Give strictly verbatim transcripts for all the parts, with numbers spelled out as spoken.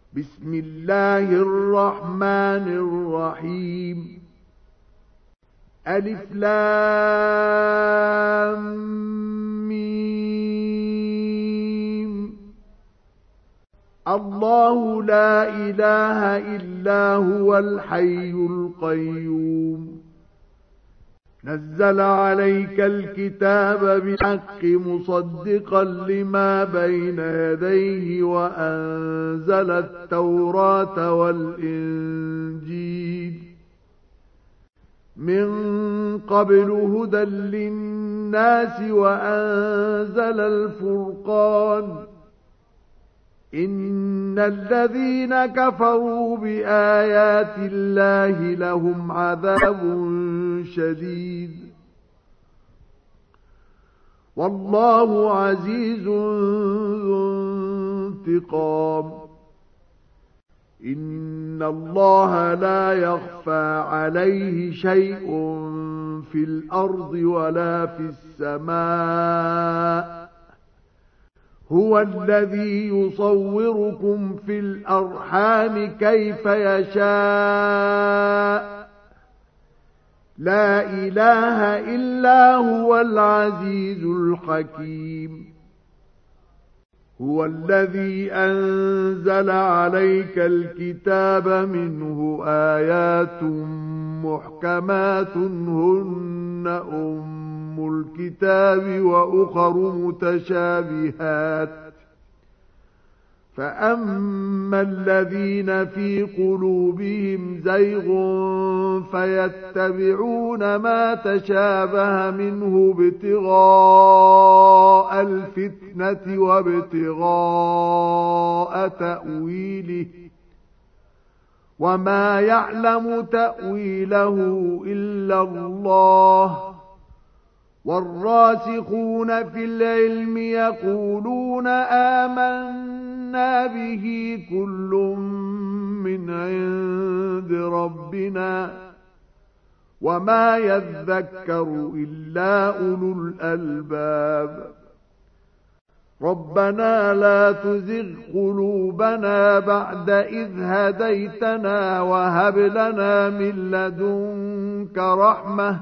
بسم الله الرحمن الرحيم ألف لام ميم الله لا إله إلا هو الحي القيوم نزل عليك الكتاب بالحق مصدقا لما بين يديه وأنزل التوراة والإنجيل من قبل هدى للناس وأنزل الفرقان إن الذين كفروا بآيات الله لهم عذاب شديد والله عزيز ذو انتقام إن الله لا يخفى عليه شيء في الأرض ولا في السماء هو الذي يصوركم في الأرحام كيف يشاء لا إله إلا هو العزيز الحكيم هو الذي أنزل عليك الكتاب منه آيات محكمات هن أم الكتاب وأخر متشابهات فأما الذين في قلوبهم زيغ فيتبعون ما تشابه منه ابتغاء الفتنة وابتغاء تأويله وما يعلم تأويله إلا الله والراسخون في العلم يقولون آمنا به كل من عند ربنا وما يذكر إلا أولو الألباب ربنا لا تزغ قلوبنا بعد إذ هديتنا وهب لنا من لدنك رحمة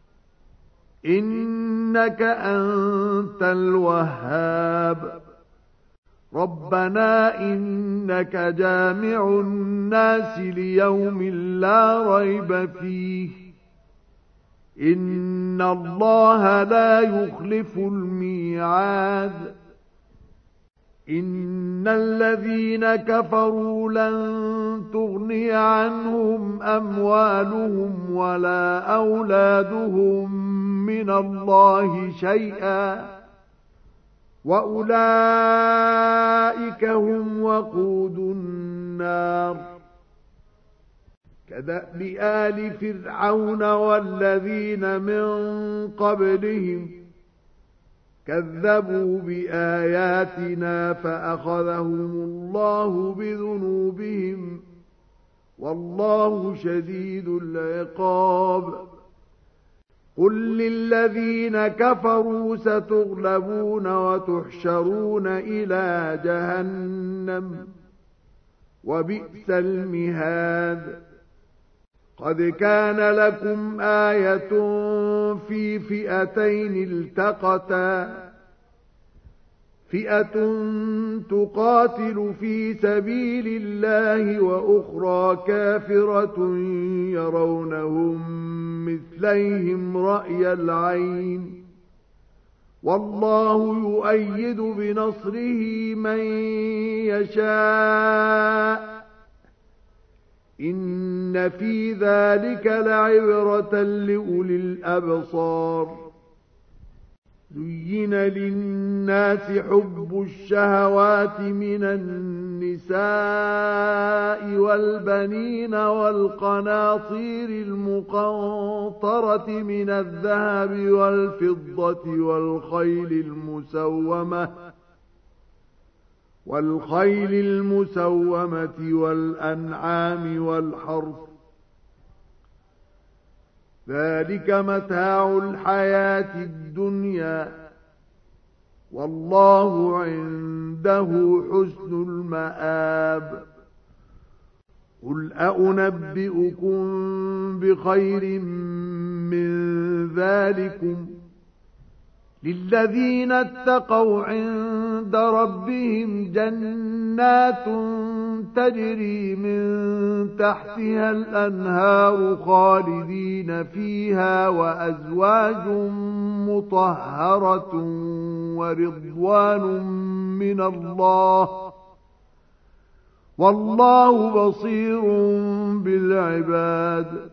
إنك أنت الوهاب ربنا إنك جامع الناس ليوم لا ريب فيه إن الله لا يخلف الميعاد إن الذين كفروا لن تغني عنهم أموالهم ولا أولادهم من الله شيئا وأولئك هم وقود النار كدأب آل فرعون والذين من قبلهم كذبوا بآياتنا فأخذهم الله بذنوبهم والله شديد العقاب قل للذين كفروا ستغلبون وتحشرون إلى جهنم وبئس المهاد قد كان لكم آية في فئتين التقتا فئة تقاتل في سبيل الله وأخرى كافرة يرونهم مثليهم رأي العين والله يؤيد بنصره من يشاء إن في ذلك لعبرة لأولي الأبصار زين للناس حب الشهوات من النساء والبنين والقناطير المقنطرة من الذهب والفضة والخيل المسومة والخيل المسومة والأنعام والحرث ذلك متاع الحياة الدنيا والله عنده حسن المآب قل أأنبئكم بخير من ذلكم للذين اتقوا عند ربهم جنات تجري من تحتها الأنهار خالدين فيها وأزواج مطهرة ورضوان من الله والله بصير بالعباد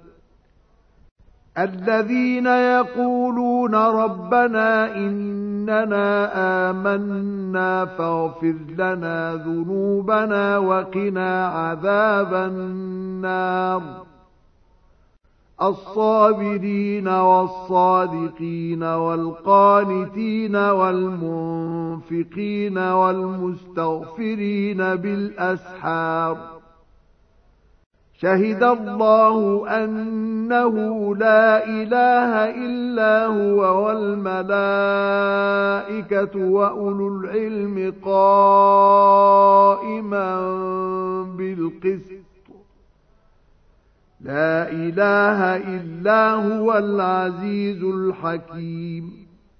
الذين يقولون ربنا إننا آمنا فاغفر لنا ذنوبنا وقنا عذاب النار الصابرين والصادقين والقانتين والمنفقين والمستغفرين بالأسحار شهد الله أنه لا إله إلا هو والملائكة وأولو العلم قائما بالقسط لا إله إلا هو العزيز الحكيم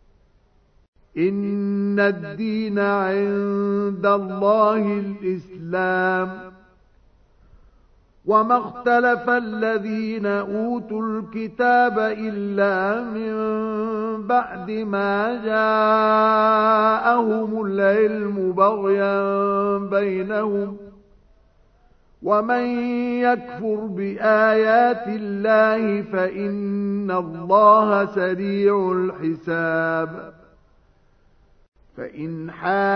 إن الدين عند الله الإسلام وما اختلف الذين أوتوا الكتاب إلا من بعد ما جاءهم العلم بغيا بينهم ومن يكفر بآيات الله فإن الله سريع الحساب فإن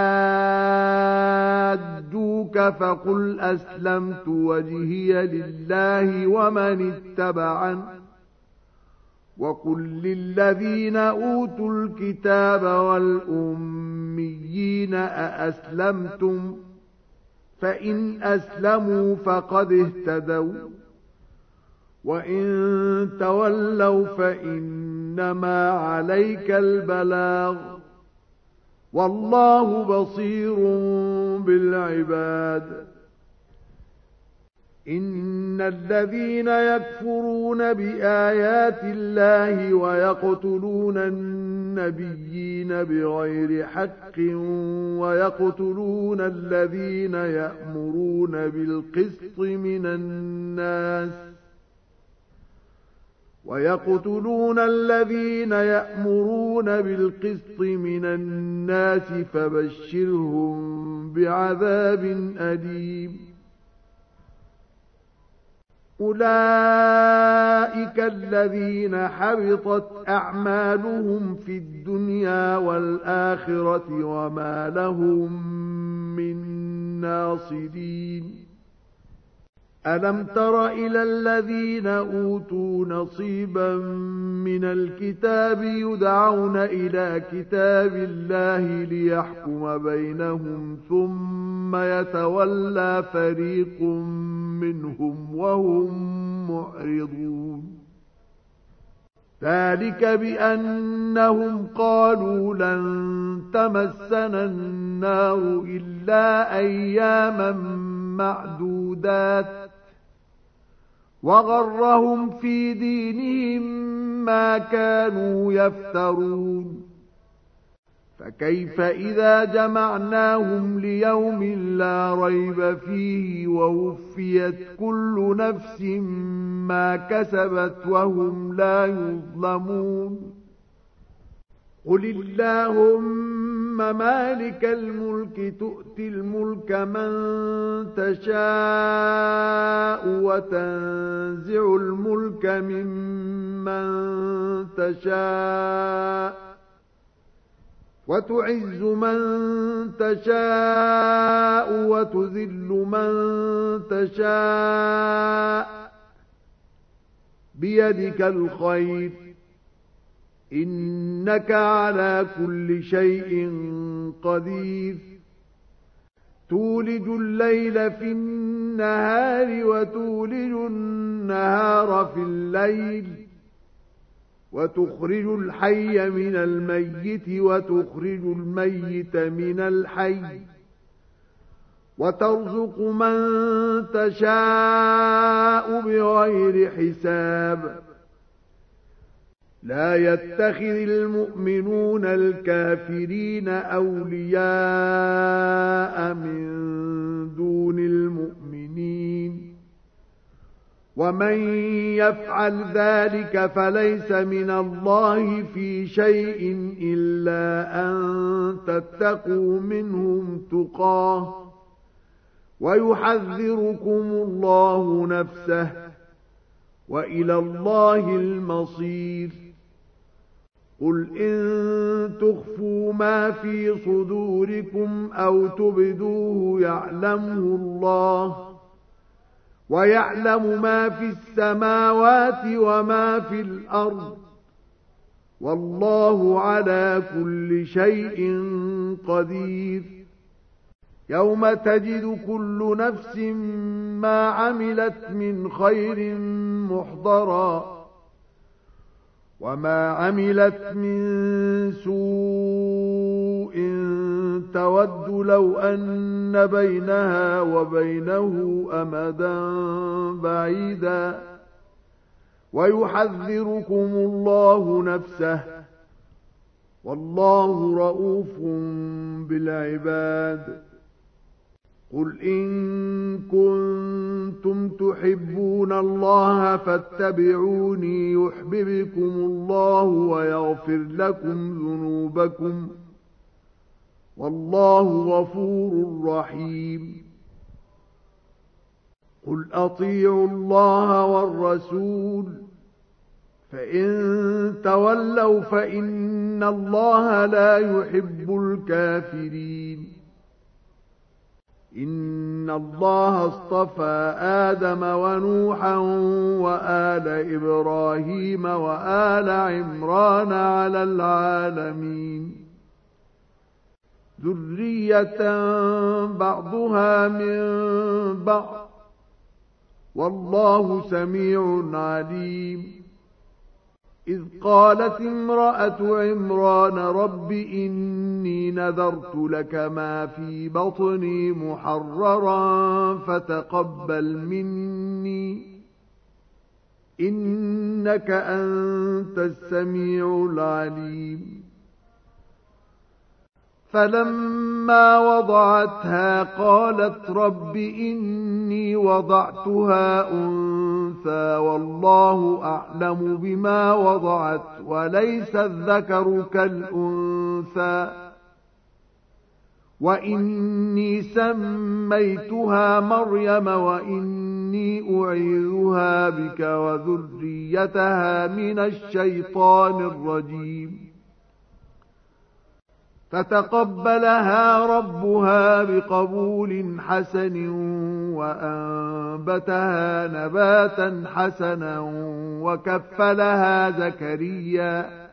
حاجوك فقل أسلمت وجهي لله ومن اتبعن وقل للذين أوتوا الكتاب والأميين أأسلمتم فإن أسلموا فقد اهتدوا وإن تولوا فإنما عليك البلاغ والله بصير بالعباد إن الذين يكفرون بآيات الله ويقتلون النبيين بغير حق ويقتلون الذين يأمرون بالقسط من الناس ويقتلون الذين يأمرون بالقسط من الناس فبشرهم بعذاب أليم أولئك الذين حبطت أعمالهم في الدنيا والآخرة وما لهم من ناصرين ألم تر إلى الذين أوتوا نصيبا من الكتاب يدعون إلى كتاب الله ليحكم بينهم ثم يتولى فريق منهم وهم معرضون ذلك بأنهم قالوا لن تمسنا النار إلا أياما معدودات وغرهم في دينهم ما كانوا يفترون فكيف إذا جمعناهم ليوم لا ريب فيه ووفيت كل نفس ما كسبت وهم لا يظلمون قل اللهم مالك الملك تؤتي الملك من تشاء وتنزع الملك ممن تشاء وتعز من تشاء وتذل من تشاء بيدك الخير إنك على كل شيء قدير تولج الليل في النهار وتولج النهار في الليل وتخرج الحي من الميت وتخرج الميت من الحي وترزق من تشاء بغير حساب لا يتخذ المؤمنون الكافرين أولياء من دون المؤمنين ومن يفعل ذلك فليس من الله في شيء إلا أن تتقوا منهم تقاه ويحذركم الله نفسه وإلى الله المصير قل إن تخفوا ما في صدوركم أو تبدوه يعلمه الله ويعلم ما في السماوات وما في الأرض والله على كل شيء قدير يوم تجد كل نفس ما عملت من خير محضرا وما عملت من سوء تود لو أن بينها وبينه أمدا بعيدا ويحذركم الله نفسه والله رؤوف بالعباد قل إن كنتم تحبون الله فاتبعوني يحببكم الله ويغفر لكم ذنوبكم والله غفور رحيم قل أطيعوا الله والرسول فإن تولوا فإن الله لا يحب الكافرين إن الله اصطفى آدم ونوحا وآل إبراهيم وآل عمران على العالمين ذرية بعضها من بعض والله سميع عليم إذ قالت امرأة عمران رب إني نذرت لك ما في بطني محررا فتقبل مني إنك أنت السميع العليم فلما وضعتها قالت رب إني وضعتها أنثى والله أعلم بما وضعت وليس الذكر كالأنثى وإني سميتها مريم وإني أعيذها بك وذريتها من الشيطان الرجيم فتقبلها ربها بقبول حسن وأنبتها نباتا حسنا وكفلها زكريا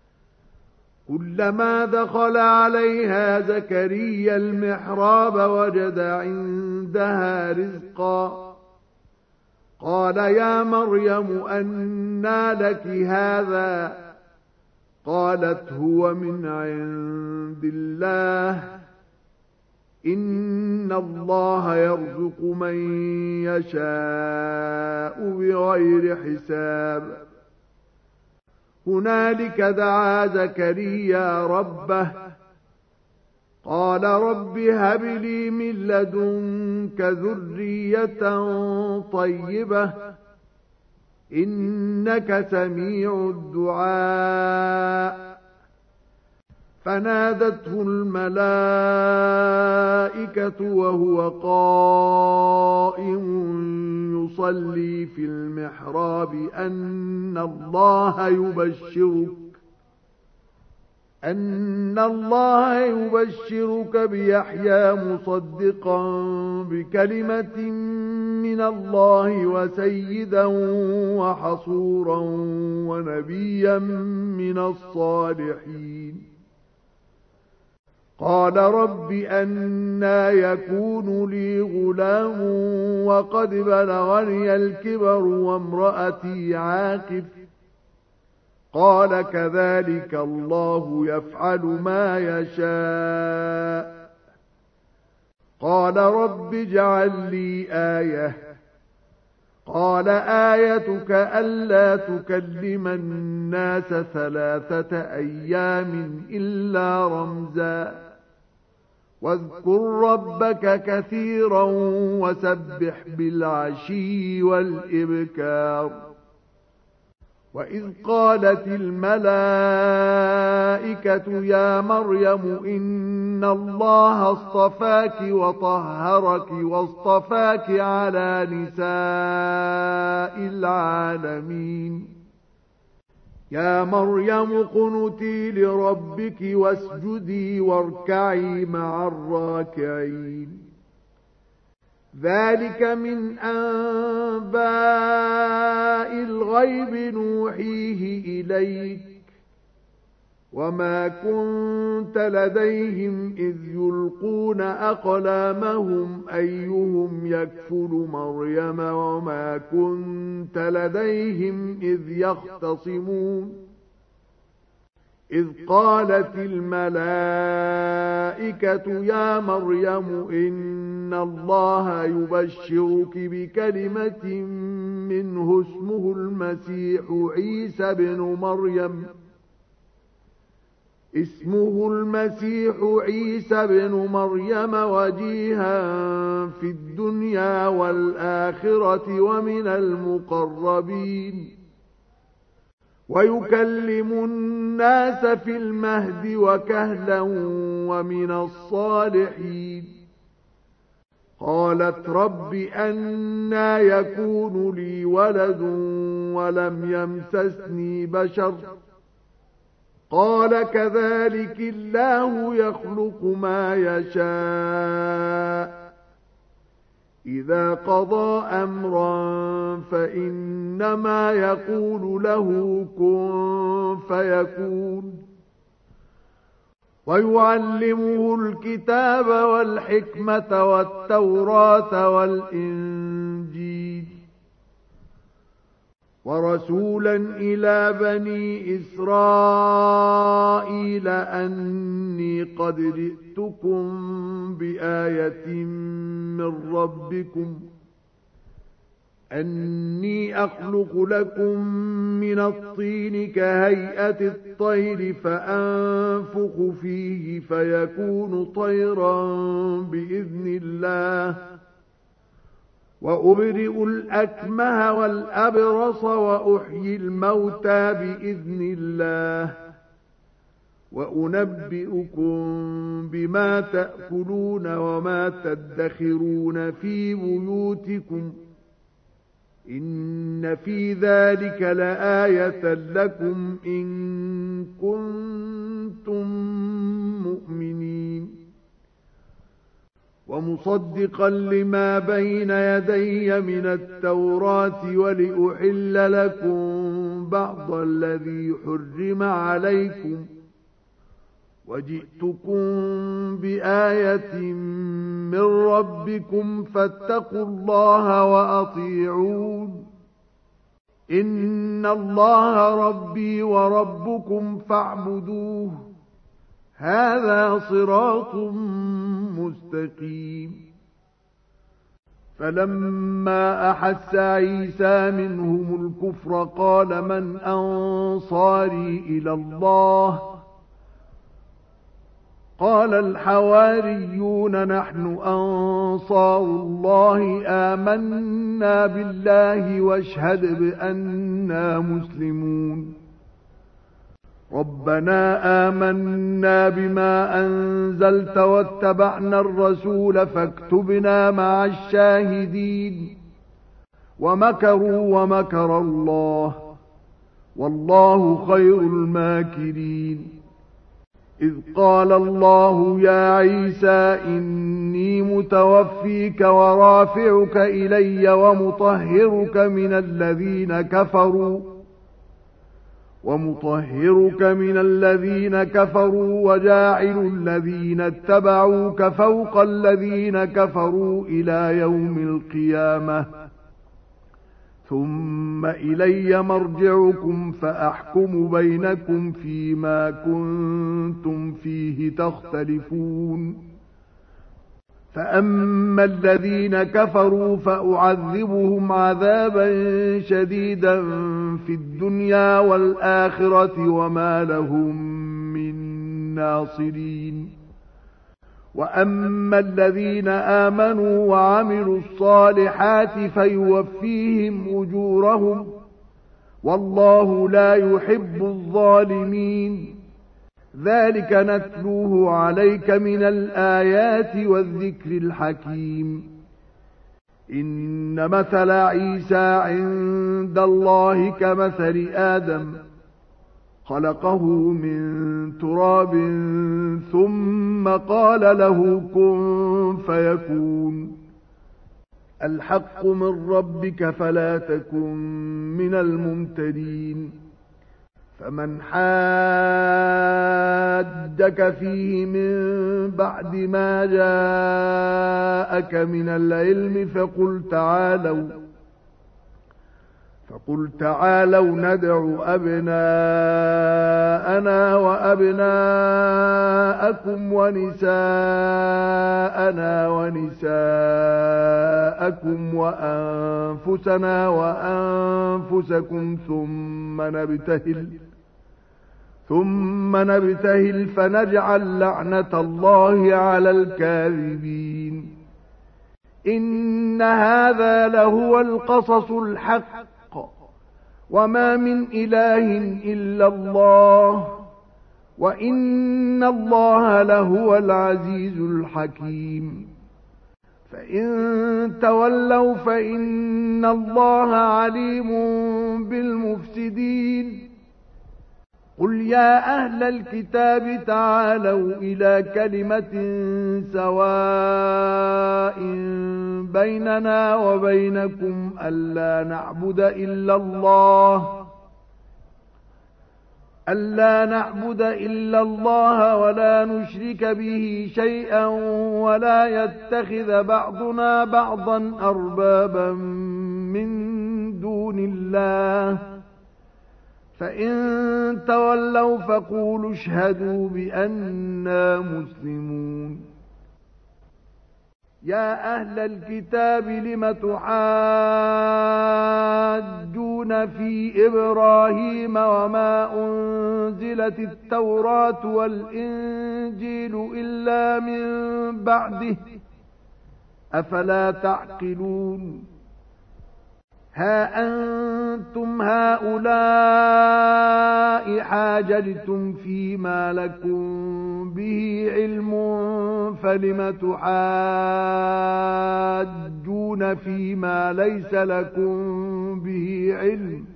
كلما دخل عليها زكريا المحراب وجد عندها رزقا قال يا مريم أنى لك هذا قالت هو من عند الله إن الله يرزق من يشاء بغير حساب هنالك دعا زكريا ربه قال رب هب لي من لدنك ذرية طيبة إنك سميع الدعاء فنادته الملائكة وهو قائم يصلي في المحراب أن الله يبشرك أن الله يبشرك بيحيى مصدقا بكلمة من الله وسيدا وحصورا ونبيا من الصالحين قال رب أنى يكون لي غلام وقد بلغني الكبر وامرأتي عاقر قال كذلك الله يفعل ما يشاء قال رب اجعل لي آية قال آيتك ألا تكلم الناس ثلاثة أيام إلا رمزا واذكر ربك كثيرا وسبح بالعشي والإبكار وإذ قالت الملائكة يا مريم إن الله اصطفاك وطهرك واصطفاك على نساء العالمين يا مريم قنتي لربك واسجدي واركعي مع الراكعين ذلك من أنباء الغيب نوحيه إليك وما كنت لديهم إذ يلقون أقلامهم أيهم يكفل مريم وما كنت لديهم إذ يختصمون إذ قالت الملائكة يا مريم إن الله يبشرك بكلمة منه اسمه المسيح عيسى بن مريم اسمه المسيح عيسى بن مريم وجيها في الدنيا والآخرة ومن المقربين ويكلم الناس في المهد وكهلا ومن الصالحين قالت رب أنى يكون لي ولد ولم يمسسني بشر قال كذلك الله يخلق ما يشاء إذا قضى أمرا فإنما يقول له كن فيكون ويعلمه الكتاب والحكمة والتوراة والإنجيل ورسولا إلى بني إسرائيل أني قد جئتكم بآية من ربكم أني أخلق لكم من الطين كهيئة الطير فأنفخ فيه فيكون طيرا بإذن الله وأبرئ الأكمه والأبرص وأحيي الموتى بإذن الله وأنبئكم بما تأكلون وما تدخرون في بيوتكم إن في ذلك لآية لكم إن كنتم مؤمنين ومصدقا لما بين يدي من التوراة ولأحل لكم بعض الذي حرم عليكم وجئتكم بآية من ربكم فاتقوا الله وأطيعون إن الله ربي وربكم فاعبدوه هذا صراط مستقيم فلما أحس عيسى منهم الكفر قال من أنصاري إلى الله قال الحواريون نحن أنصار الله آمنا بالله واشهد بأننا مسلمون ربنا آمنا بما أنزلت واتبعنا الرسول فاكتبنا مع الشاهدين ومكروا ومكر الله والله خير الماكرين إذ قال الله يا عيسى إني متوفيك ورافعك إلي ومطهرك من الذين كفروا ومطهرك من الذين كفروا وجاعل الذين اتبعوك فوق الذين كفروا إلى يوم القيامة ثم إلي مرجعكم فأحكم بينكم فيما كنتم فيه تختلفون فأما الذين كفروا فأعذبهم عذابا شديدا في الدنيا والآخرة وما لهم من ناصرين وأما الذين آمنوا وعملوا الصالحات فيوفيهم أجورهم والله لا يحب الظالمين ذلك نتلوه عليك من الآيات والذكر الحكيم إن مثل عيسى عند الله كمثل آدم خلقه من تراب ثم قال له كن فيكون الحق من ربك فلا تكن من الممترين فمن حاجك فيه من بعد ما جاءك من العلم فقل تعالوا فقل تعالوا ندع أبناءنا وأبناءكم ونساءنا ونساءكم وأنفسنا وأنفسكم ثم نبتهل ثم نبتهل فنجعل لعنة الله على الكاذبين إن هذا لهو القصص الحق وما من إله إلا الله وإن الله لهو العزيز الحكيم فإن تولوا فإن الله عليم بالمفسدين قل يا أهل الكتاب تعالوا إلى كلمة سواء بيننا وبينكم ألا نعبد إلا الله ألا نعبد إلا الله ولا نشرك به شيئا ولا يتخذ بعضنا بعضا أربابا من دون الله فإن تولوا فقولوا اشهدوا بأننا مسلمون يا أهل الكتاب لم تحاجون في إبراهيم وما أنزلت التوراة والإنجيل إلا من بعده أفلا تعقلون ها أنتم هؤلاء حاججتم فيما لكم به علم فلم تحاجون فيما ليس لكم به علم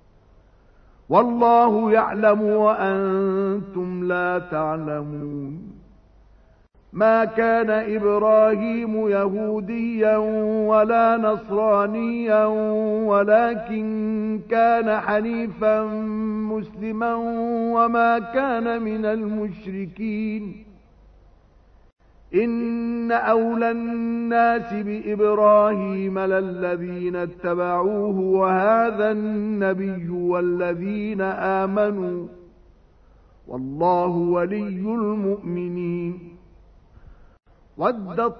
والله يعلم وأنتم لا تعلمون ما كان إبراهيم يهوديا ولا نصرانيا ولكن كان حنيفا مسلما وما كان من المشركين إن أولى الناس بإبراهيم للذين اتبعوه وهذا النبي والذين آمنوا والله ولي المؤمنين ودت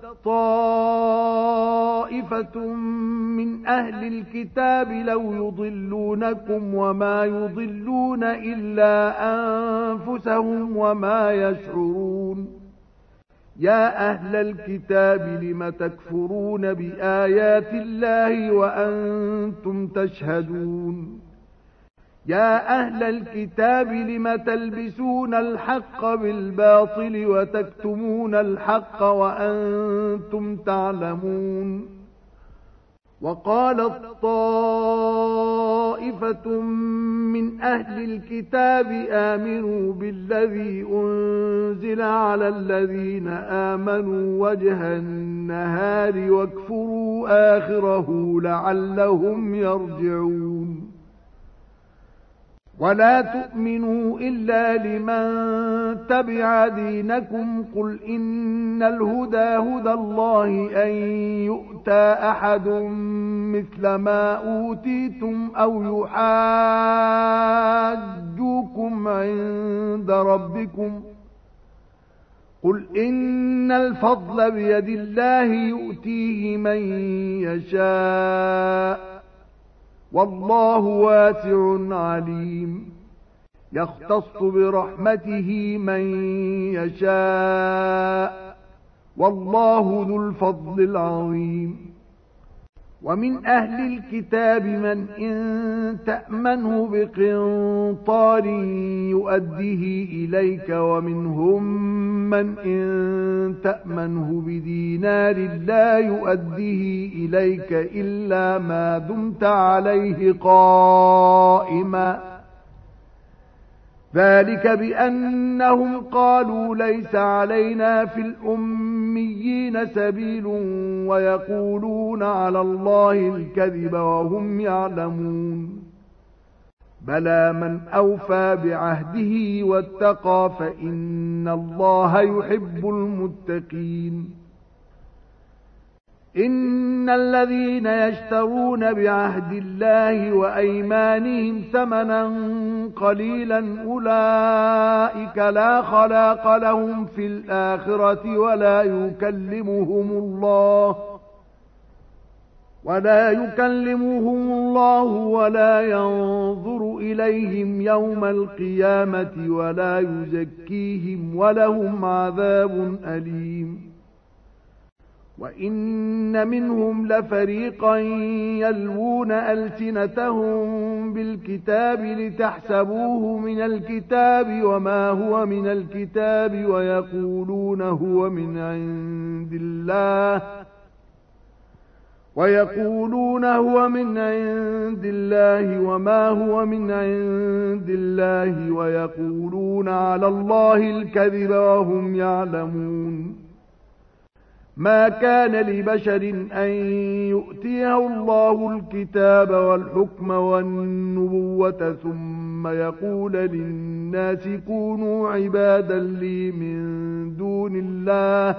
طائفة من أهل الكتاب لو يضلونكم وما يضلون إلا أنفسهم وما يشعرون يا أهل الكتاب لم تكفرون بآيات الله وأنتم تشهدون يا أهل الكتاب لم تلبسون الحق بالباطل وتكتمون الحق وأنتم تعلمون وقالت طائفة من أهل الكتاب آمنوا بالذي أنزل على الذين آمنوا وجه النهار واكفروا آخره لعلهم يرجعون ولا تؤمنوا إلا لمن تبع دينكم قل إن الهدى هدى الله أن يؤتى أحد مثل ما أوتيتم أو يحاجوكم عند ربكم قل إن الفضل بيد الله يؤتيه من يشاء والله واسع عليم يختص برحمته من يشاء والله ذو الفضل العظيم ومن أهل الكتاب من إن تأمنه بقنطار يؤديه إليك ومنهم من إن تأمنه بدينار لا يؤديه إليك إلا ما دمت عليه قائما ذلك بأنهم قالوا ليس علينا في الأميين سبيل ويقولون على الله الكذب وهم يعلمون بلى من أوفى بعهده واتقى فإن الله يحب المتقين إن الذين يشترون بعهد الله وأيمانهم ثمنا قليلا أولئك لا خلاق لهم في الآخرة ولا يكلمهم الله ولا يكلمهم الله ولا ينظر إليهم يوم القيامة ولا يزكيهم ولهم عذاب أليم وَإِنَّ مِنْهُمْ لَفَرِيقًا يَلْوُونَ أَلْسِنَتَهُم بِالْكِتَابِ لِتَحْسَبُوهُ مِنَ الْكِتَابِ وَمَا هُوَ مِنَ الْكِتَابِ وَيَقُولُونَ هُوَ مِنْ عِندِ اللَّهِ وَيَقُولُونَ هُوَ مِنْ عِندِ اللَّهِ وَمَا هُوَ مِنْ عِندِ اللَّهِ وَيَقُولُونَ عَلَى اللَّهِ الْكَذِبَ وَهُمْ يَعْلَمُونَ ما كان لبشر أن يؤتيه الله الكتاب والحكم والنبوة ثم يقول للناس كونوا عبادا لي من دون الله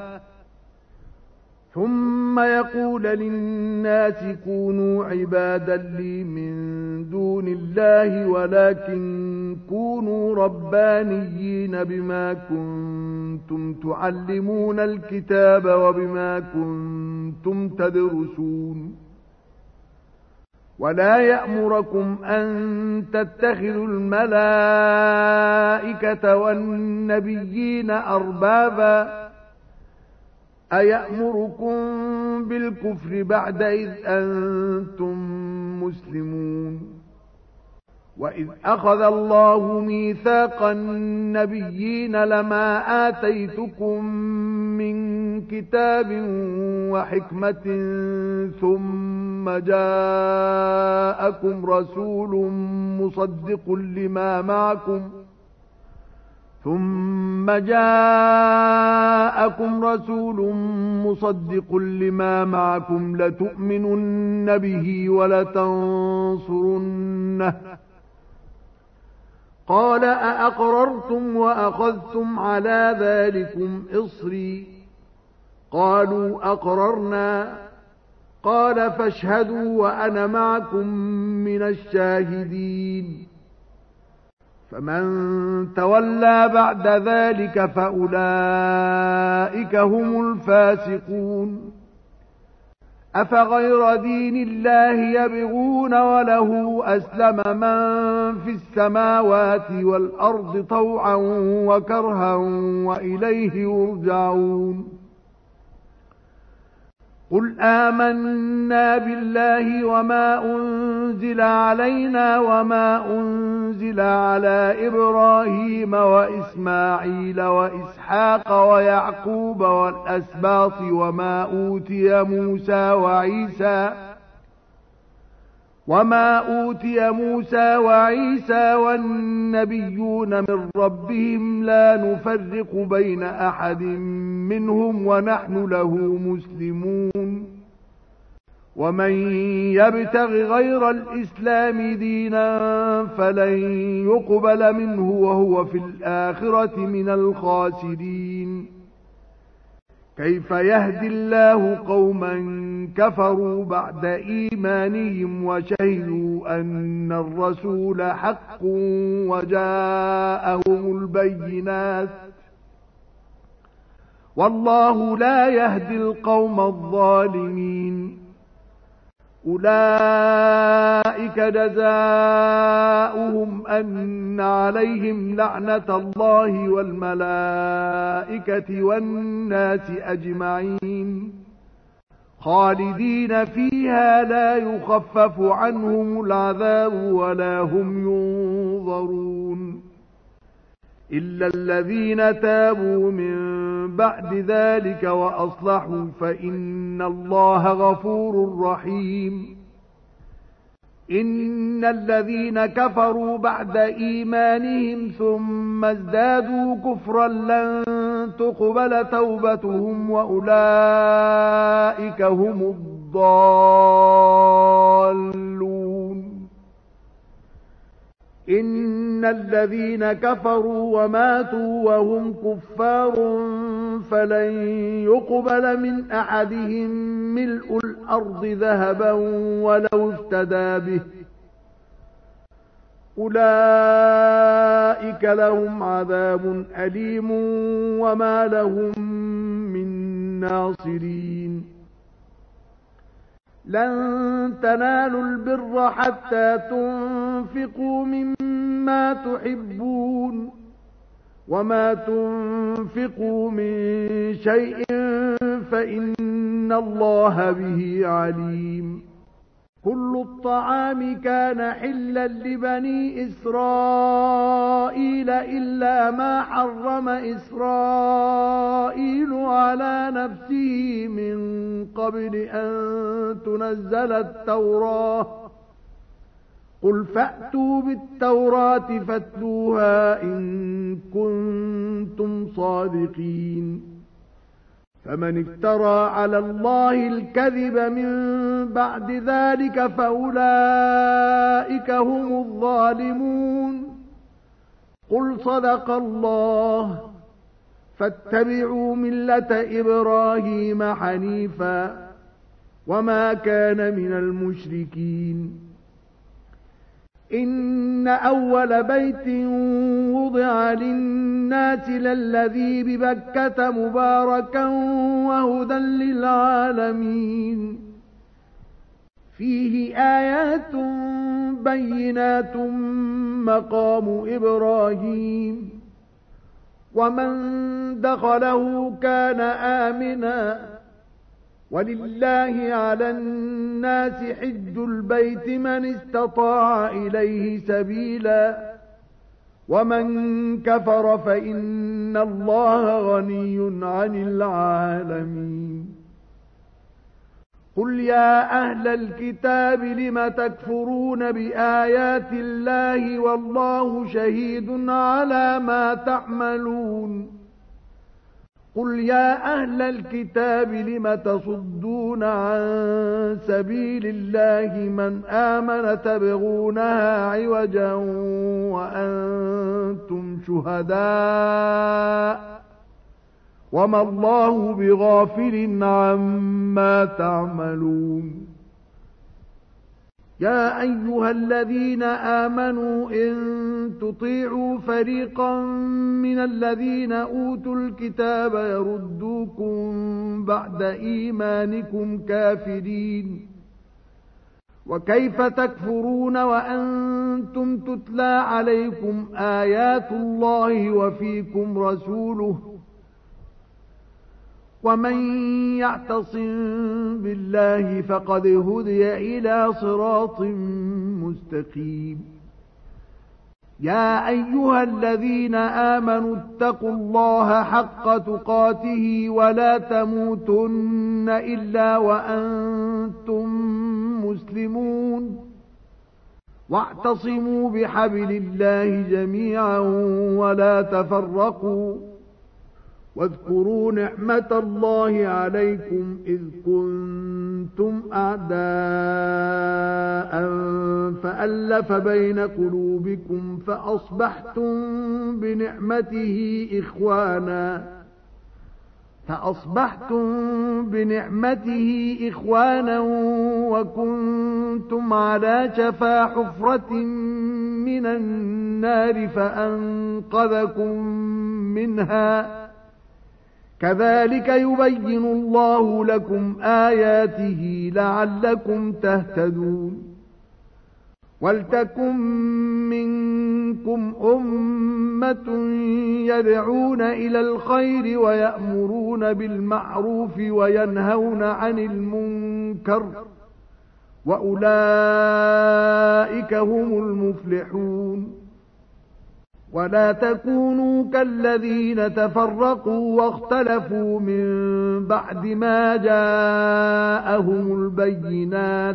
ثم يقول للناس كونوا عبادا لي من دون الله ولكن كونوا ربانيين بما كنتم تعلمون الكتاب وبما كنتم تدرسون ولا يأمركم أن تتخذوا الملائكة والنبيين أربابا أيأمركم بالكفر بعد إذ أنتم مسلمون وإذ أخذ الله ميثاق النبيين لما آتيتكم من كتاب وحكمة ثم جاءكم رسول مصدق لما معكم ثم جاءكم رسول مصدق لما معكم لتؤمنن به ولتنصرنه قال أأقررتم وأخذتم على ذلكم إصري قالوا أقررنا قال فاشهدوا وأنا معكم من الشاهدين فمن تولى بعد ذلك فأولئك هم الفاسقون أفغير دين الله يبغون وله أسلم من في السماوات والأرض طوعا وكرها وإليه يرجعون قل آمنا بالله وما أنزل علينا وما أنزل على إبراهيم وإسماعيل وإسحاق ويعقوب والأسباط وما أوتي موسى وعيسى وما أوتي موسى وعيسى والنبيون من ربهم لا نفرق بين أحد منهم ونحن له مسلمون ومن يبتغ غير الإسلام دينا فلن يقبل منه وهو في الآخرة من الخاسرين كيف يهدي الله قوما كفروا بعد إيمانهم وشهدوا أن الرسول حق وجاءهم البينات والله لا يهدي القوم الظالمين. أولئك جزاؤهم أن عليهم لعنة الله والملائكة والناس أجمعين خالدين فيها لا يخفف عنهم العذاب ولا هم ينظرون إلا الذين تابوا من بعد ذلك وأصلحوا فإن الله غفور رحيم. إن الذين كفروا بعد إيمانهم ثم ازدادوا كفرا لن تقبل توبتهم وأولئك هم الضالون. إن الذين كفروا وماتوا وهم كفار فلن يقبل من أحدهم ملء الأرض ذهبا ولو افتدى به أولئك لهم عذاب أليم وما لهم من ناصرين. لن تنالوا البر حتى تنفقوا مما تحبون وما تنفقوا من شيء فإن الله به عليم. كل الطعام كان حلا لبني إسرائيل إلا ما حرم إسرائيل على نفسه من قبل أن تنزل التوراة. قل فأتوا بالتوراة فاتلوها إن كنتم صادقين. فمن افترى على الله الكذب من بعد ذلك فأولئك هم الظالمون. قل صدق الله فاتبعوا ملة إبراهيم حنيفا وما كان من المشركين. إن أول بيت وضع للناس للذي ببكة مباركا وهدى للعالمين فيه آيات بينات مقام إبراهيم ومن دخله كان آمنا ولله على الناس حج البيت من استطاع إليه سبيلا ومن كفر فإن الله غني عن العالمين. قل يا أهل الكتاب لم تكفرون بآيات الله والله شهيد على ما تعملون. قل يا أهل الكتاب لم تصدون عن سبيل الله من آمن تبغونها عوجا وأنتم شهداء وما الله بغافل عما تعملون. يا أيها الذين آمنوا إن تطيعوا فريقا من الذين أوتوا الكتاب يردوكم بعد إيمانكم كافرين وكيف تكفرون وأنتم تتلى عليكم آيات الله وفيكم رسوله ومن يعتصم بالله فقد هدي إلى صراط مستقيم. يا أيها الذين آمنوا اتقوا الله حق تقاته ولا تموتن إلا وأنتم مسلمون واعتصموا بحبل الله جميعا ولا تفرقوا واذكروا نعمة الله عليكم إذ كنتم أعداء فألف بين قلوبكم فأصبحتم بنعمته إخوانا فأصبحتم بنعمته إخوانا وكنتم على شفا حفرة من النار فأنقذكم منها كذلك يبين الله لكم آياته لعلكم تهتدون ولتكن منكم أمة يدعون إلى الخير ويأمرون بالمعروف وينهون عن المنكر وأولئك هم المفلحون ولا تكونوا كالذين تفرقوا واختلفوا من بعد ما جاءهم البينات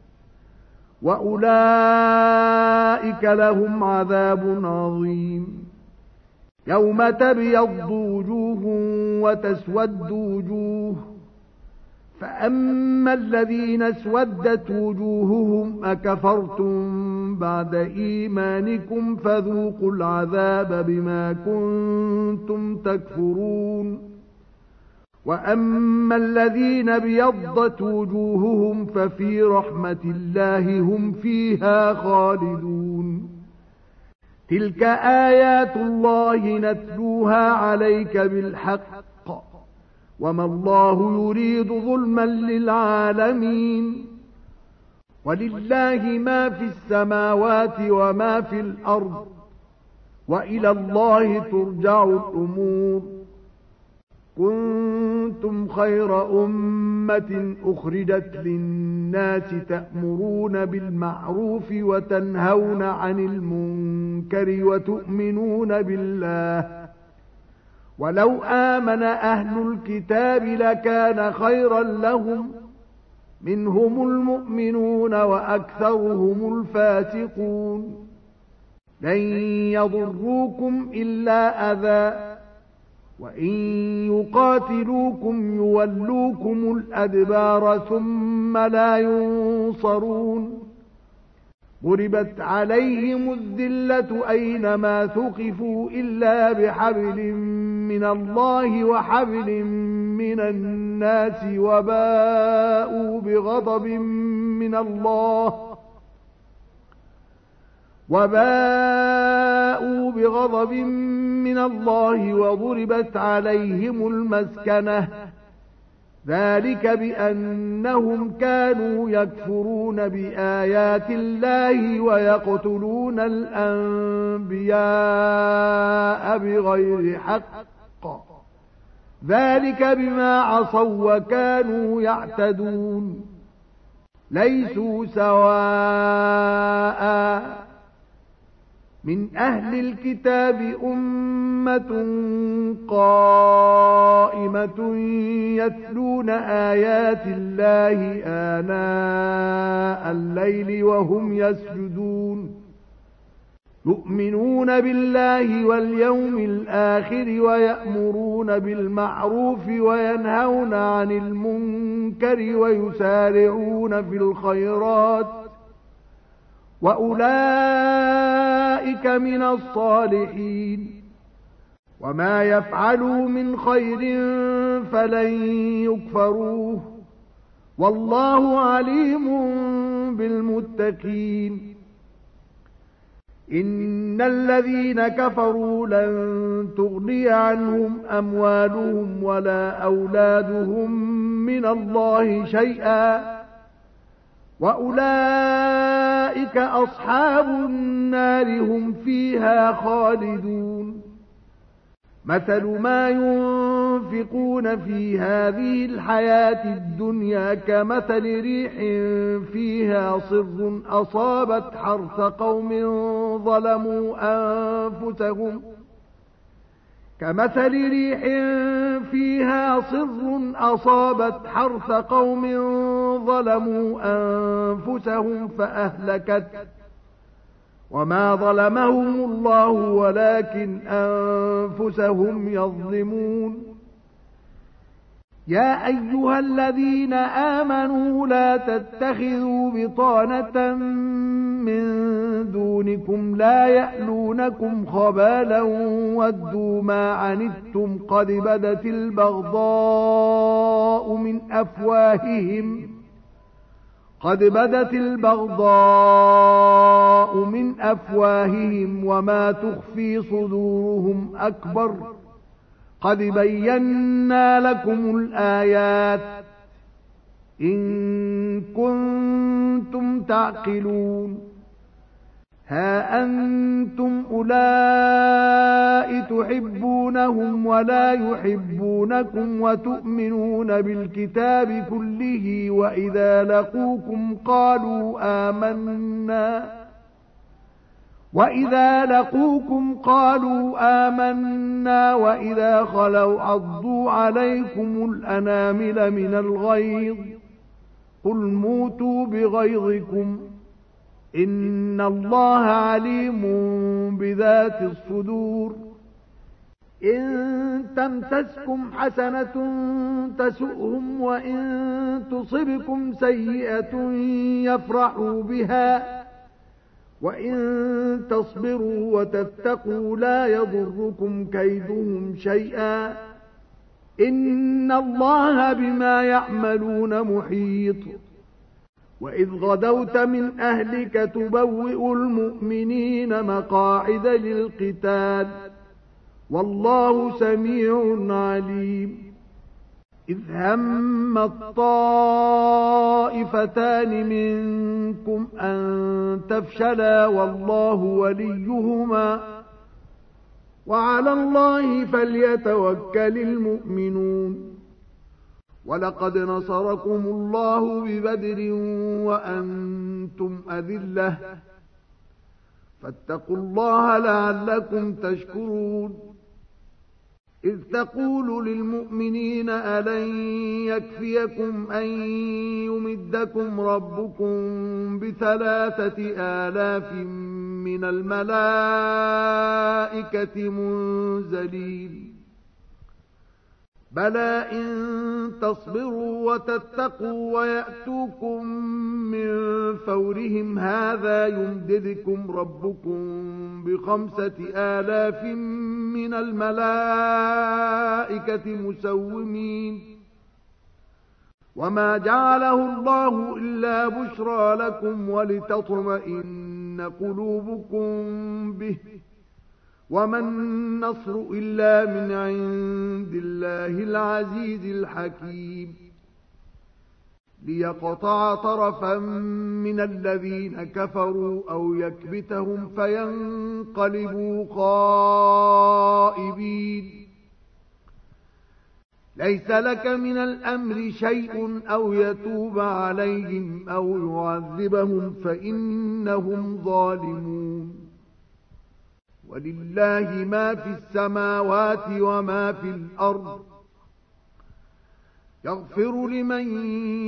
وأولئك لهم عذاب عظيم يوم تبيض وجوه وتسود وجوه فأما الذين اسودت وجوههم أكفرتم بعد إيمانكم فذوقوا العذاب بما كنتم تكفرون وأما الذين بيضت وجوههم ففي رحمة الله هم فيها خالدون تلك آيات الله نتلوها عليك بالحق وما الله يريد ظلما للعالمين ولله ما في السماوات وما في الأرض وإلى الله ترجع الأمور كنتم خير أمة أخرجت للناس تأمرون بالمعروف وتنهون عن المنكر وتؤمنون بالله ولو آمن أهل الكتاب لكان خيرا لهم منهم المؤمنون وأكثرهم الفاسقون لن يضروكم إلا أذى وإن يقاتلوكم يولوكم الأدبار ثم لا ينصرون ضربت عليهم الذلة أينما ثقفوا إلا بحبل من الله وحبل من الناس وباءوا بغضب من الله وباءوا بغضب من الله وضربت عليهم المسكنة ذلك بأنهم كانوا يكفرون بآيات الله ويقتلون الأنبياء بغير حق ذلك بما عصوا وكانوا يعتدون ليسوا سواء من أهل الكتاب أمة قائمة يتلون آيات الله آناء الليل وهم يسجدون يؤمنون بالله واليوم الآخر ويأمرون بالمعروف وينهون عن المنكر ويسارعون في الخيرات وأولئك من الصالحين وما يفعلوا من خير فلن يكفروه والله عليم بالمتقين إن الذين كفروا لن تغني عنهم أموالهم ولا أولادهم من الله شيئا وأولئك أصحاب النار هم فيها خالدون مثل ما ينفقون في هذه الحياة الدنيا كمثل ريح فيها صر أصابت حرث قوم ظلموا أنفسهم كمثل ريح فيها صر أصابت حرث قوم ظلموا أنفسهم فأهلكت وما ظلمهم الله ولكن أنفسهم يظلمون يا أيها الذين آمنوا لا تتخذوا بطانة من دونكم لا يألونكم خبالا ودوا ما عنتم قد بدت البغضاء من أفواههم قد بدت البغضاء من أفواههم وما تخفي صدورهم أكبر قد بينا لكم الآيات إن كنتم تعقلون ها أنتم أولئك تحبونهم ولا يحبونكم وتؤمنون بالكتاب كله وإذا لقوكم قالوا آمنا وإذا لقوكم قالوا آمنا وإذا خلوا عضوا عليكم الأنامل من الغيظ قل موتوا بغيظكم إن الله عليم بذات الصدور إن تمسسكم حسنة تسؤهم وإن تصبكم سيئة يفرحوا بها وإن تصبروا وتتقوا لا يضركم كيدهم شيئا إن الله بما يعملون محيط وإذ غدوت من أهلك تبوئ المؤمنين مقاعد للقتال والله سميع عليم إذ هم الطائفتان منكم أن تفشلا والله وليهما وعلى الله فليتوكل المؤمنون ولقد نصركم الله ببدر وأنتم أذلة فاتقوا الله لعلكم تشكرون إذ تقول للمؤمنين ألن يكفيكم أن يمدكم ربكم بثلاثة آلاف من الملائكة منزلين بلى إن تصبروا وتتقوا ويأتوكم من فورهم هذا يمددكم ربكم بخمسة آلاف من الملائكة مسومين وما جعله الله إلا بشرى لكم ولتطمئن قلوبكم به وما النصر إلا من عند الله العزيز الحكيم ليقطع طرفا من الذين كفروا أو يكبتهم فينقلبوا خائبين ليس لك من الأمر شيء أو يتوب عليهم أو يعذبهم فإنهم ظالمون ولله ما في السماوات وما في الأرض يغفر لمن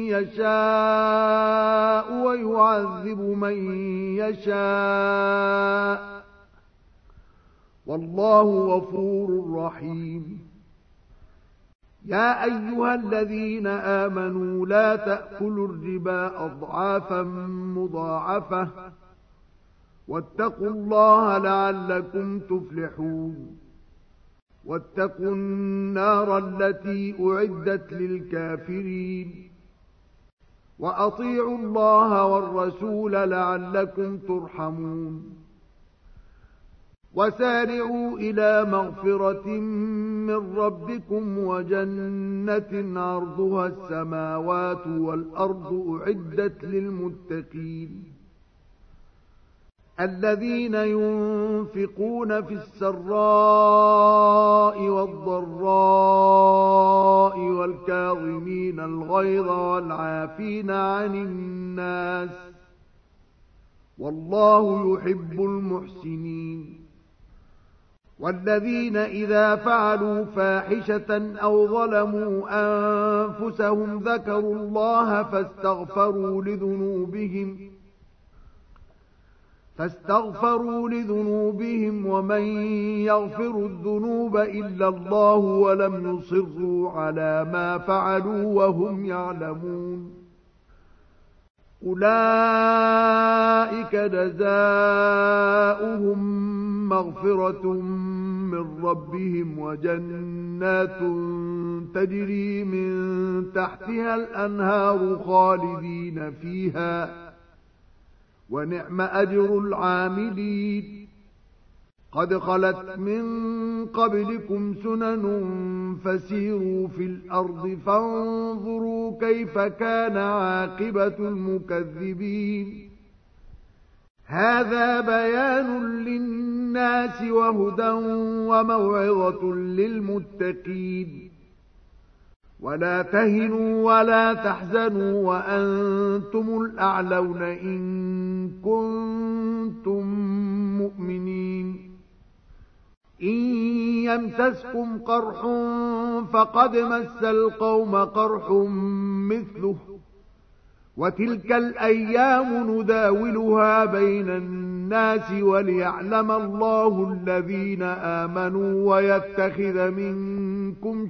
يشاء ويعذب من يشاء والله غفور رحيم يا أيها الذين آمنوا لا تأكلوا الربا أضعافا مضاعفة واتقوا الله لعلكم تفلحون واتقوا النار التي أعدت للكافرين وأطيعوا الله والرسول لعلكم ترحمون وسارعوا إلى مغفرة من ربكم وجنة عرضها السماوات والأرض أعدت للمتقين الذين ينفقون في السراء والضراء والكاظمين الغيظ والعافين عن الناس والله يحب المحسنين والذين إذا فعلوا فاحشة أو ظلموا أنفسهم ذكروا الله فاستغفروا لذنوبهم فاستغفروا لذنوبهم ومن يغفر الذنوب إلا الله ولم يصروا على ما فعلوا وهم يعلمون أولئك جزاؤهم مغفرة من ربهم وجنات تجري من تحتها الأنهار خالدين فيها ونعم أجر العاملين قد خلت من قبلكم سنن فسيروا في الأرض فانظروا كيف كان عاقبة المكذبين هذا بيان للناس وهدى وموعظة للمتقين ولا تهنوا ولا تحزنوا وأنتم الأعلون إن كنتم مؤمنين إن يمسسكم قرح فقد مس القوم قرح مثله وتلك الأيام نداولها بين الناس وليعلم الله الذين آمنوا ويتخذ منكم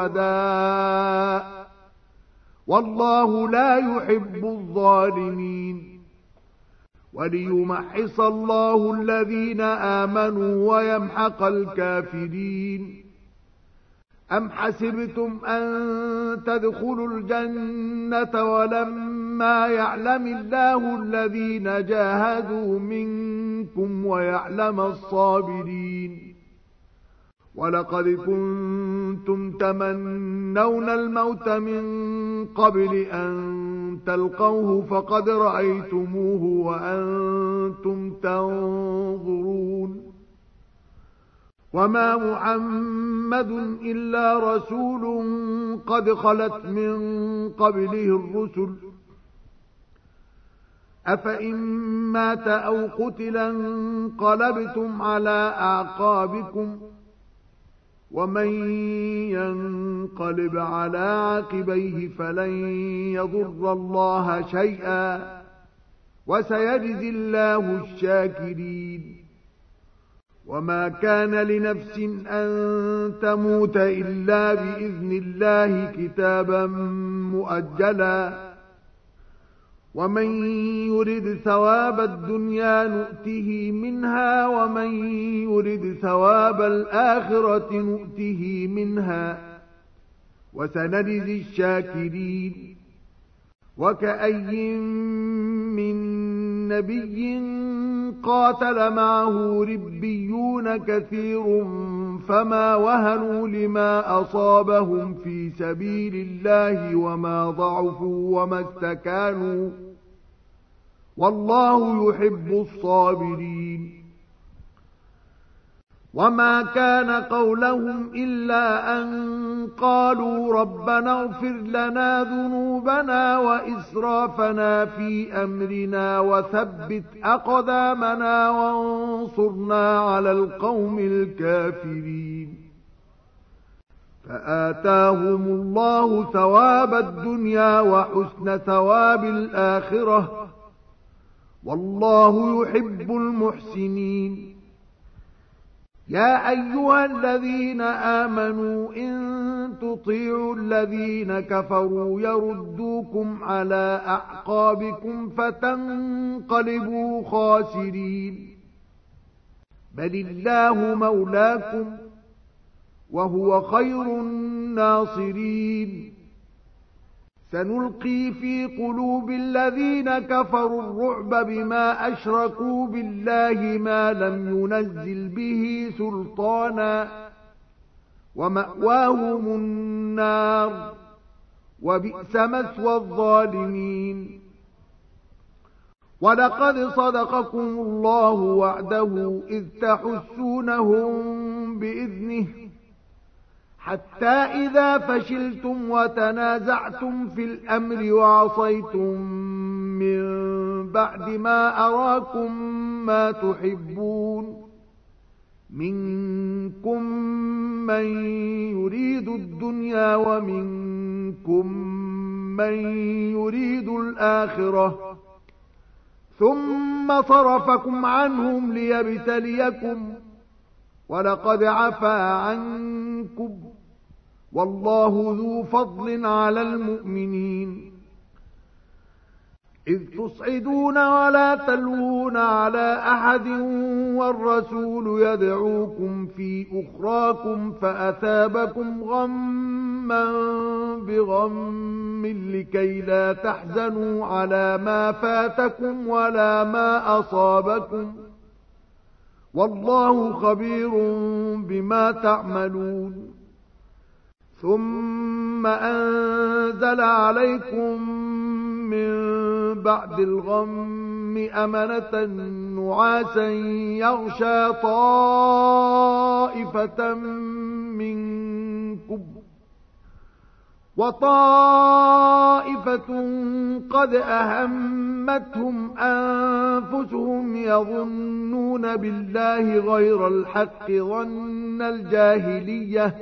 شهداء والله لا يحب الظالمين وليمحص الله الذين آمنوا ويمحق الكافرين أم حسبتم أن تدخلوا الجنة ولما يعلم الله الذين جاهدوا منكم ويعلم الصابرين ولقد كنتم تمنون الموت من قبل أن تلقوه فقد رأيتموه وأنتم تنظرون وما محمد إلا رسول قد خلت من قبله الرسل أفإن مات أو قتلا انقلبتم على أعقابكم ومن ينقلب على عاقبيه فلن يضر الله شيئا وسيجزي الله الشاكرين وما كان لنفس أن تموت إلا بإذن الله كتابا مؤجلا ومن يرد ثواب الدنيا نؤته منها ومن يرد ثواب الآخرة نؤته منها وسنجزي الشاكرين وكأي من نبي قاتل معه ربيون كثير فما وهنوا لما أصابهم في سبيل الله وما ضعفوا وما استكانوا والله يحب الصابرين وما كان قولهم إلا أن قالوا ربنا اغفر لنا ذنوبنا وإسرافنا في أمرنا وثبت أقدامنا وانصرنا على القوم الكافرين فآتاهم الله ثواب الدنيا وحسن ثواب الآخرة والله يحب المحسنين يا أيها الذين آمنوا إن تطيعوا الذين كفروا يردوكم على أعقابكم فتنقلبوا خاسرين بل الله مولاكم وهو خير الناصرين سنلقي في قلوب الذين كفروا الرعب بما أشركوا بالله ما لم ينزل به سلطانا ومأواهم النار وبئس مثوى الظالمين ولقد صدقكم الله وعده إذ تحسونهم بإذنه حتى إذا فشلتم وتنازعتم في الأمر وعصيتم من بعد ما أراكم ما تحبون منكم من يريد الدنيا ومنكم من يريد الآخرة ثم صرفكم عنهم ليبتليكم ولقد عفا عنكم والله ذو فضل على المؤمنين إذ تصعدون ولا تلوون على أحد والرسول يدعوكم في أخراكم فأثابكم غما بغم لكي لا تحزنوا على ما فاتكم ولا ما أصابكم والله خبير بما تعملون ثم أنزل عليكم من بعد الغم أمنة نعاسا يغشى طائفة منكم وطائفة قد أهمتهم أنفسهم يظنون بالله غير الحق ظن الجاهلية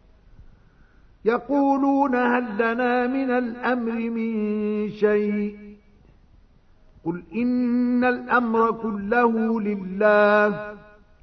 يقولون هل لنا من الأمر من شيء قل إن الأمر كله لله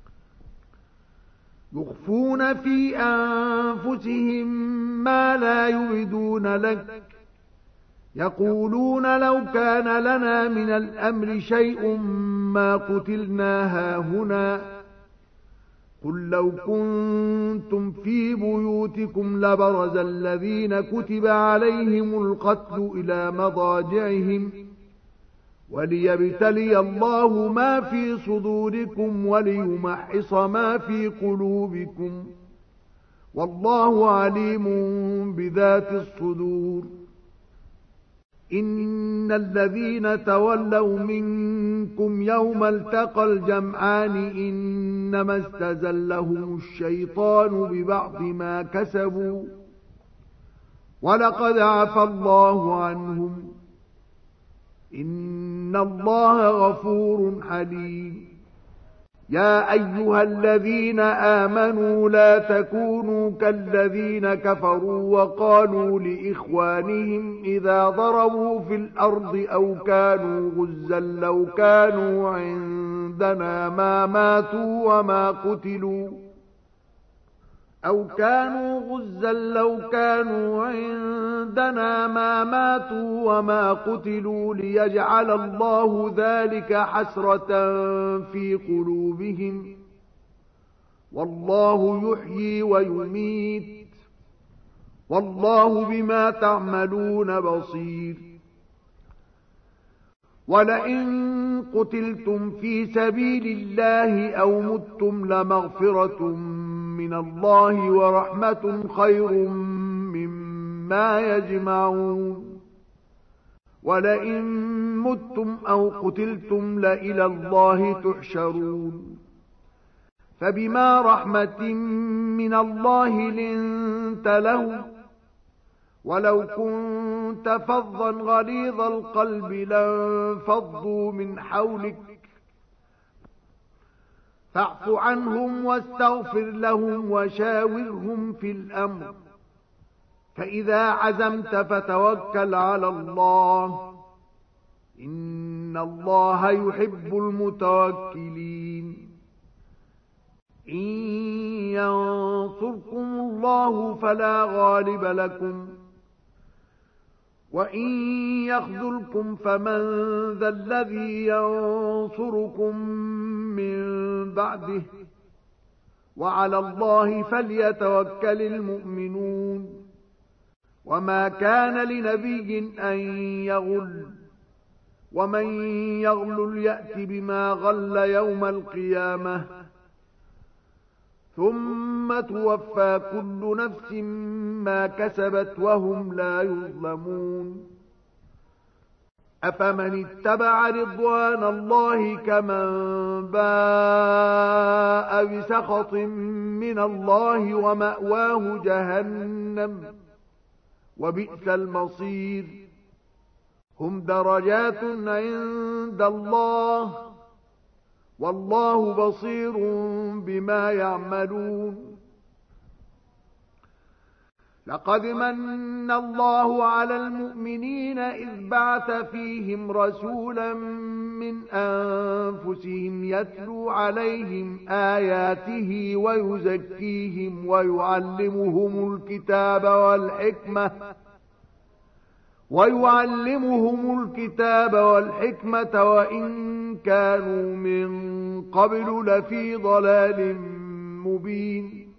يخفون في أنفسهم ما لا يبدون لك يقولون لو كان لنا من الأمر شيء ما قتلنا هاهنا قل لو كنتم في بيوتكم لبرز الذين كتب عليهم القتل إلى مضاجعهم وليبتلي الله ما في صدوركم وليمحص ما في قلوبكم والله عليم بذات الصدور إن الذين تولوا منكم يوم التقى الجمعان إنما استزلهم الشيطان ببعض ما كسبوا ولقد عفى الله عنهم إن الله غفور حليم يا أيها الذين آمنوا لا تكونوا كالذين كفروا وقالوا لإخوانهم إذا ضربوا في الأرض أو كانوا غزا لو كانوا عندنا ما ماتوا وما قتلوا أو كانوا غزا لو كانوا عندنا ما ماتوا وما قتلوا ليجعل الله ذلك حسرة في قلوبهم والله يحيي ويميت والله بما تعملون بصير ولئن قتلتم في سبيل الله أو متم لمغفرة من الله ورحمة خير مما يجمعون ولئن متم أو قتلتم لإلى الله تحشرون فبما رحمة من الله لنت له ولو كنت فظا غليظ القلب لانفضوا من حولك فاعف عنهم واستغفر لهم وشاورهم في الأمر فإذا عزمت فتوكل على الله إن الله يحب المتوكلين إن ينصركم الله فلا غالب لكم وإن يخذلكم فمن ذا الذي ينصركم من بعده وعلى الله فليتوكل المؤمنون وما كان لنبي أن يغل ومن يغل يأت بما غل يوم القيامة ثم توفى كل نفس ما كسبت وهم لا يظلمون أفمن اتبع رضوان الله كمن باء بسخط من الله ومأواه جهنم وبئس المصير هم درجات عند الله والله بصير بما يعملون لقد من الله على المؤمنين إذ بعث فيهم رسولا من أنفسهم يتلو عليهم آياته ويزكيهم ويعلمهم الكتاب والحكمة ويعلمهم الكتاب والحكمة وإن كانوا من قبل لفي ضلال مبين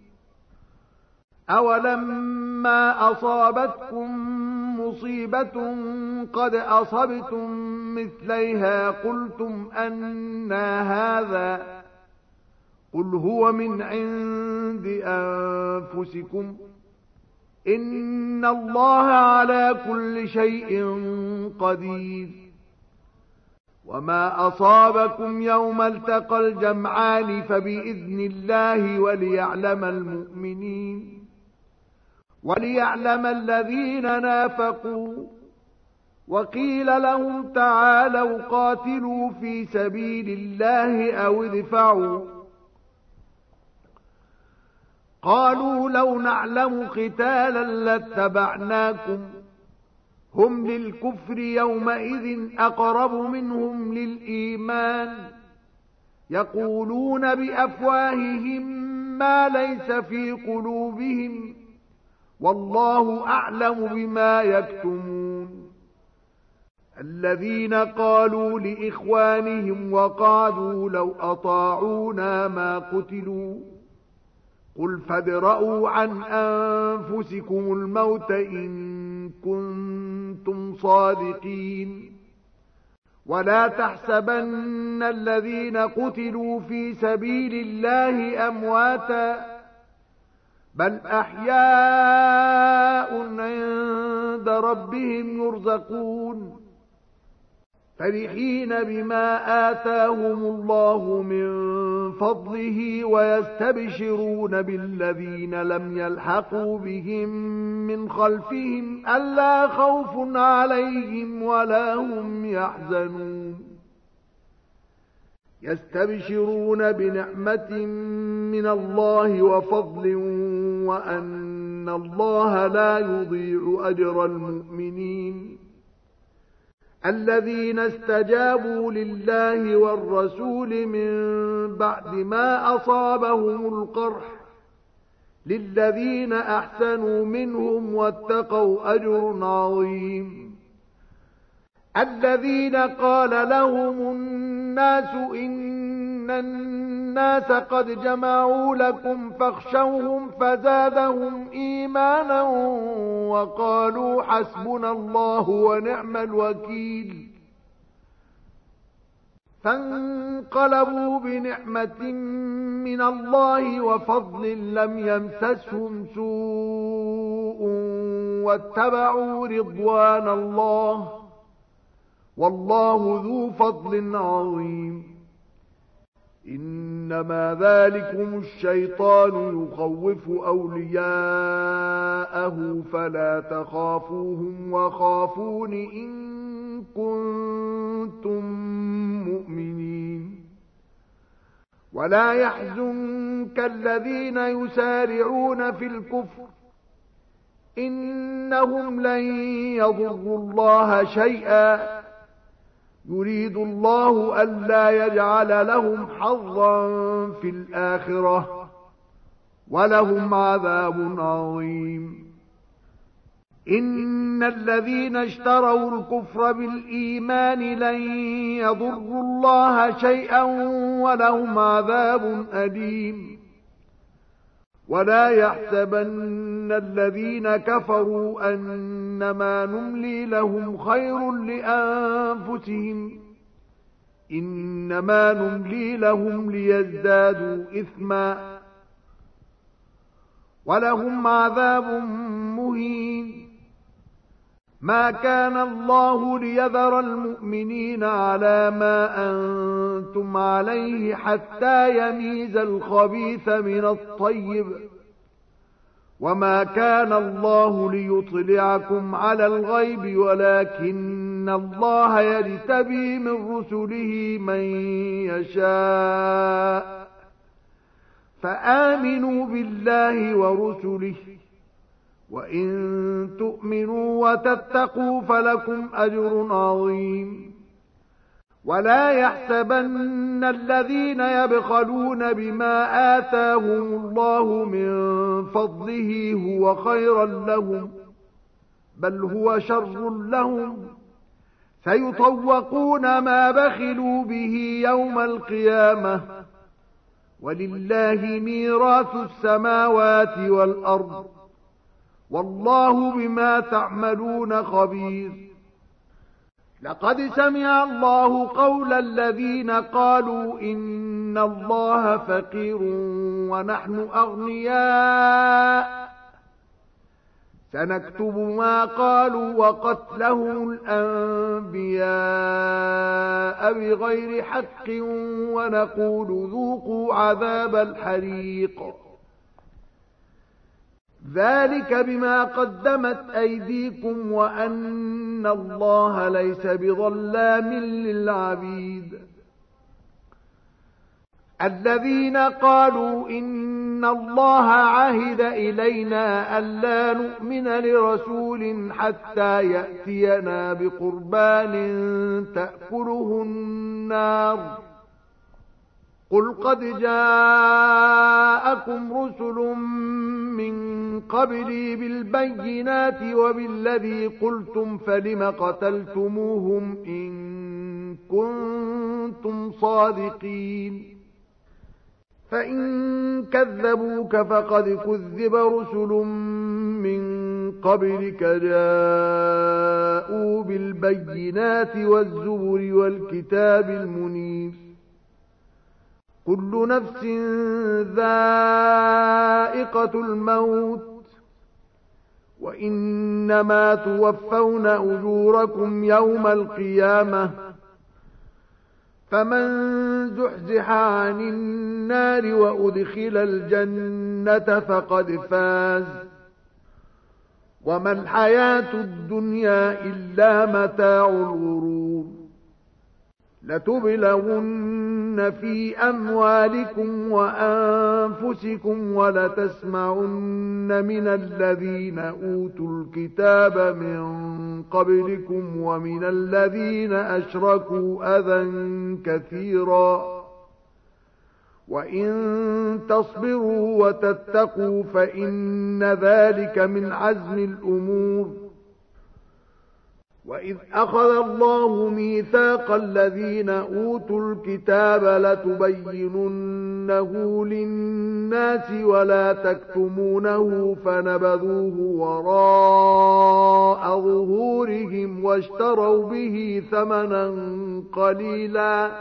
أولما أصابتكم مصيبة قد أصبتم مثليها قلتم أنى هذا قل هو من عند أنفسكم إن الله على كل شيء قدير وما أصابكم يوم التقى الجمعان فبإذن الله وليعلم المؤمنين وليعلم الذين نافقوا وقيل لهم تعالوا قاتلوا في سبيل الله أو ادفعوا قالوا لو نعلم قتالا لاتبعناكم هم للكفر يومئذ أقرب منهم للإيمان يقولون بأفواههم ما ليس في قلوبهم والله أعلم بما يكتمون الذين قالوا لإخوانهم وقعدوا لو أطاعونا ما قتلوا قل فادرءوا عن أنفسكم الموت إن كنتم صادقين ولا تحسبن الذين قتلوا في سبيل الله أمواتا بل أحياء عند ربهم يرزقون فرحين بما آتاهم الله من فضله ويستبشرون بالذين لم يلحقوا بهم من خلفهم ألا خوف عليهم ولا هم يحزنون يستبشرون بنعمة من الله وفضل وأن الله لا يضيع أجر المؤمنين الذين استجابوا لله والرسول من بعد ما أصابهم القرح للذين أحسنوا منهم واتقوا أجر عظيم الذين قال لهم الناس إن الناس قد جمعوا لكم فاخشوهم فزادهم إيمانا وقالوا حسبنا الله ونعم الوكيل فانقلبوا بنعمة من الله وفضل لم يمسسهم سوء واتبعوا رضوان الله والله ذو فضل عظيم إنما ذلكم الشيطان يخوف أولياءه فلا تخافوهم وخافون إن كنتم مؤمنين ولا يحزنك الذين يسارعون في الكفر إنهم لن يضروا الله شيئا يريد الله ألا يجعل لهم حظا في الآخرة ولهم عذاب عظيم إن الذين اشتروا الكفر بالإيمان لن يضروا الله شيئا ولهم عذاب أليم ولا يحسبن الذين كفروا أنما نملي لهم خير لأنفسهم إنما نملي لهم ليزدادوا إثما ولهم عذاب مهين ما كان الله ليذر المؤمنين على ما أنتم عليه حتى يميز الخبيث من الطيب وما كان الله ليطلعكم على الغيب ولكن الله يجتبي من رسله من يشاء فآمنوا بالله ورسله وإن تؤمنوا وتتقوا فلكم أجر عظيم ولا يحسبن الذين يبخلون بما آتاهم الله من فضله هو خيرا لهم بل هو شر لهم سيطوقون ما بخلوا به يوم القيامة ولله ميراث السماوات والأرض والله بما تعملون خبير لقد سمع الله قول الذين قالوا إن الله فقير ونحن أغنياء سنكتب ما قالوا وقتلهم الأنبياء بغير حق ونقول ذوقوا عذاب الحريق ذلك بما قدمت أيديكم وأن الله ليس بظلام للعبيد الذين قالوا إن الله عهد إلينا ألا نؤمن لرسول حتى يأتينا بقربان تأكله النار قل قد جاءكم رسل من قبلي بالبينات وبالذي قلتم فلم قتلتموهم إن كنتم صادقين فإن كذبوك فقد كذب رسل من قبلك جاءوا بالبينات والزبر والكتاب المنير كل نفس ذائقة الموت وإنما توفون أجوركم يوم القيامة فمن زحزح عن النار وأدخل الجنة فقد فاز وما الحياة الدنيا إلا متاع الغرور لتبلغن في أموالكم وأنفسكم ولتسمعن من الذين أوتوا الكتاب من قبلكم ومن الذين أشركوا أذى كثيرا وإن تصبروا وتتقوا فإن ذلك من عزم الأمور وإذ أخذ الله ميثاق الذين أوتوا الكتاب لتبيننه للناس ولا تكتمونه فنبذوه وراء ظهورهم واشتروا به ثمنا قليلا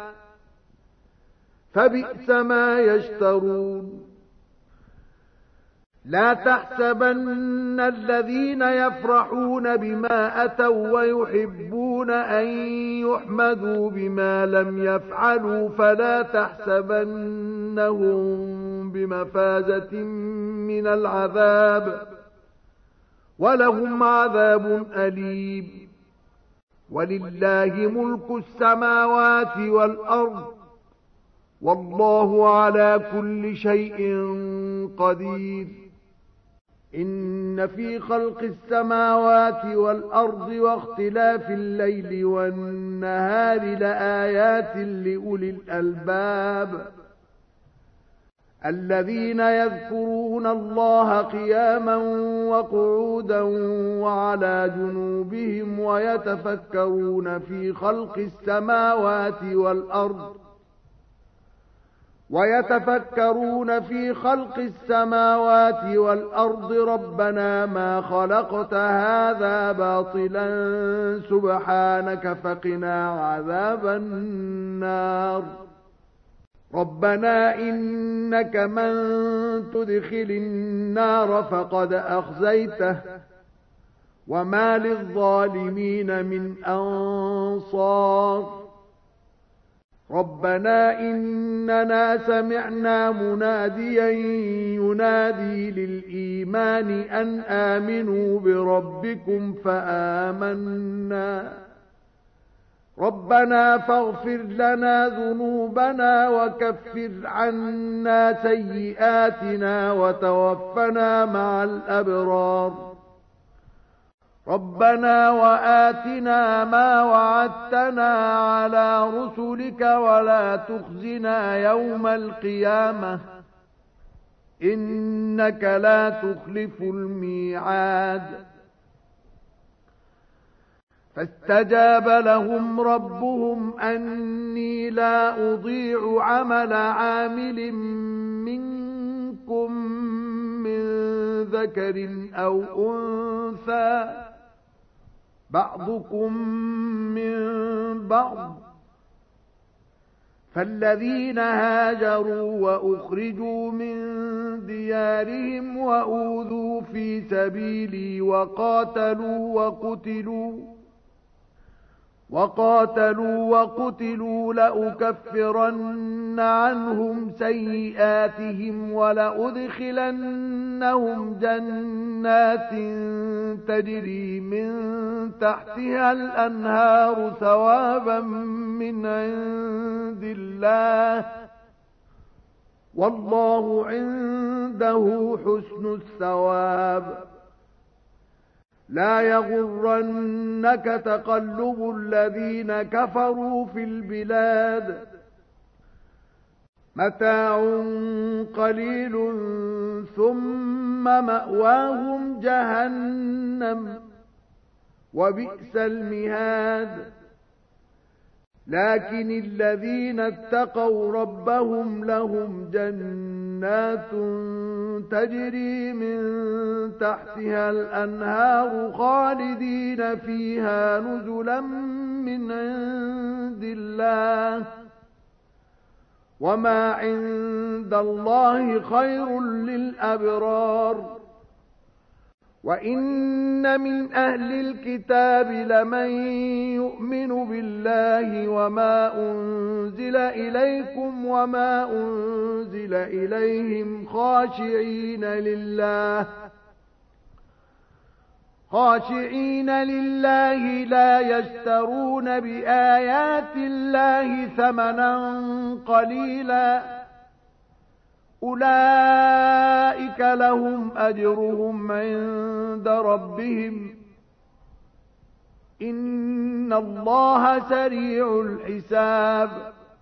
فبئس ما يشترون لا تحسبن الذين يفرحون بما أتوا ويحبون أن يحمدوا بما لم يفعلوا فلا تحسبنهم بمفازة من العذاب ولهم عذاب أليم ولله ملك السماوات والأرض والله على كل شيء قدير إن في خلق السماوات والأرض واختلاف الليل والنهار لآيات لأولي الألباب الذين يذكرون الله قياما وقعودا وعلى جنوبهم ويتفكرون في خلق السماوات والأرض ويتفكرون في خلق السماوات والأرض ربنا ما خلقت هذا باطلا سبحانك فقنا عذاب النار ربنا إنك من تدخل النار فقد أخزيته وما للظالمين من أنصار ربنا إننا سمعنا مناديا ينادي للإيمان أن آمنوا بربكم فآمنا ربنا فاغفر لنا ذنوبنا وكفر عنا سيئاتنا وتوفنا مع الأبرار ربنا وآتنا ما وعدتنا على رسلك ولا تخزنا يوم القيامة إنك لا تخلف الميعاد فاستجاب لهم ربهم أني لا أضيع عمل عامل منكم من ذكر أو أنثى بعضكم من بعض فالذين هاجروا وأخرجوا من ديارهم وأوذوا في سبيلي وقاتلوا وقتلوا وقاتلوا وقتلوا لأكفرن عنهم سيئاتهم ولأدخلنهم جنات تجري من تحتها الأنهار ثوابا من عند الله والله عنده حسن الثواب لا يغرنك تقلب الذين كفروا في البلاد متاع قليل ثم مأواهم جهنم وبئس المهاد لكن الذين اتقوا ربهم لهم جنات تجري من تحتها الأنهار خالدين فيها نزلا من عند الله وما عند الله خير للأبرار وإن من أهل الكتاب لمن يؤمن بالله وما أنزل إليكم وما أنزل إليهم خاشعين لله خاشعين لله لا يشترون بآيات الله ثمنا قليلا أولئك لهم أجرهم عند ربهم إن الله سريع الحساب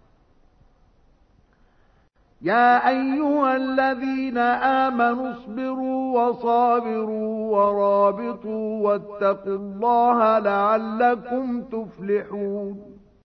يا أيها الذين آمنوا اصبروا وصابروا ورابطوا واتقوا الله لعلكم تفلحون